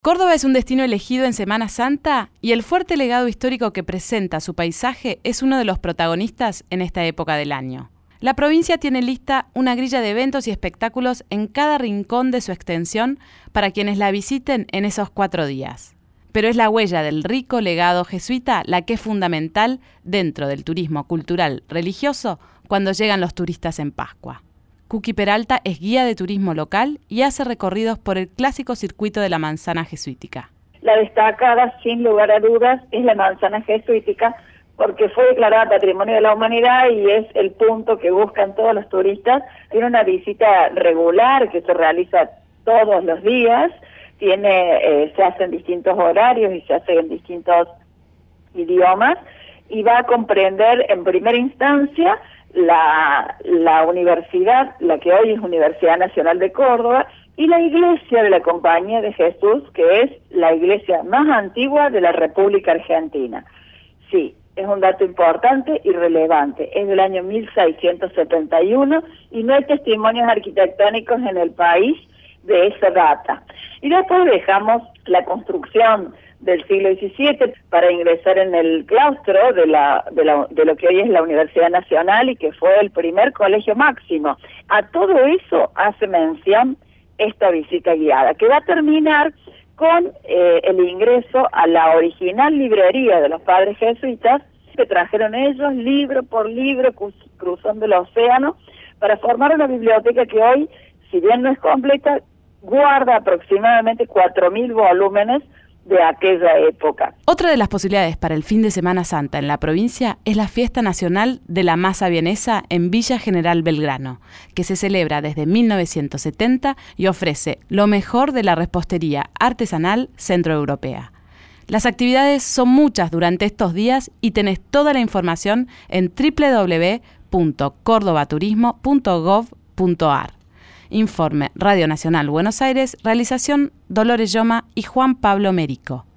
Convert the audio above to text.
Córdoba es un destino elegido en Semana Santa y el fuerte legado histórico que presenta su paisaje es uno de los protagonistas en esta época del año. La provincia tiene lista una grilla de eventos y espectáculos en cada rincón de su extensión para quienes la visiten en esos 4 días. Pero es la huella del rico legado jesuita la que es fundamental dentro del turismo cultural religioso cuando llegan los turistas en Pascua. Kuki Peralta es guía de turismo local y hace recorridos por el clásico circuito de la manzana jesuítica. La destacada, sin lugar a dudas, es la manzana jesuítica porque fue declarada Patrimonio de la Humanidad y es el punto que buscan todos los turistas. Tiene una visita regular que se realiza todos los días, se hace en distintos horarios y se hace en distintos idiomas y va a comprender en primera instancia la universidad, la que hoy es Universidad Nacional de Córdoba, y la iglesia de la Compañía de Jesús, que es la iglesia más antigua de la República Argentina. Sí, es un dato importante y relevante. Es del año 1671 y no hay testimonios arquitectónicos en el país de esa data. Y después dejamos la construcción del siglo XVII para ingresar en el claustro de lo que hoy es la Universidad Nacional y que fue el primer colegio máximo. A todo eso hace mención esta visita guiada, que va a terminar con el ingreso a la original librería de los padres jesuitas, que trajeron ellos libro por libro cruzando el océano para formar una biblioteca que hoy, si bien no es completa, guarda aproximadamente 4.000 volúmenes de aquella época. Otra de las posibilidades para el fin de Semana Santa en la provincia es la Fiesta Nacional de la Masa Vienesa en Villa General Belgrano, que se celebra desde 1970 y ofrece lo mejor de la repostería artesanal centroeuropea. Las actividades son muchas durante estos días y tenés toda la información en www.cordobaturismo.gov.ar. Informe Radio Nacional Buenos Aires, realización Dolores Lloma y Juan Pablo Merico.